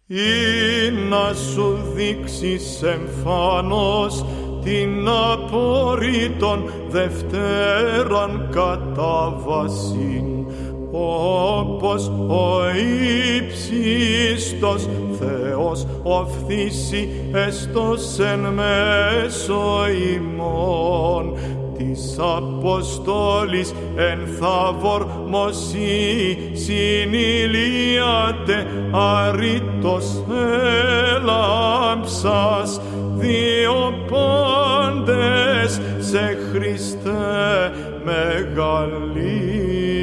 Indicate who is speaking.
Speaker 1: ή να σου δείξεις εμφανώς την απορρίτων Δευτέραν κατάβασιν, όπως ο ύψιστος Θεός οφθήσει εστός εν μέσω ημών, της Αποστόλης εν Θαβόρ Μωσή συνηλίατε αρήτως έλαμψας, δύο πάντες σε Χριστέ μεγαλύτεροι.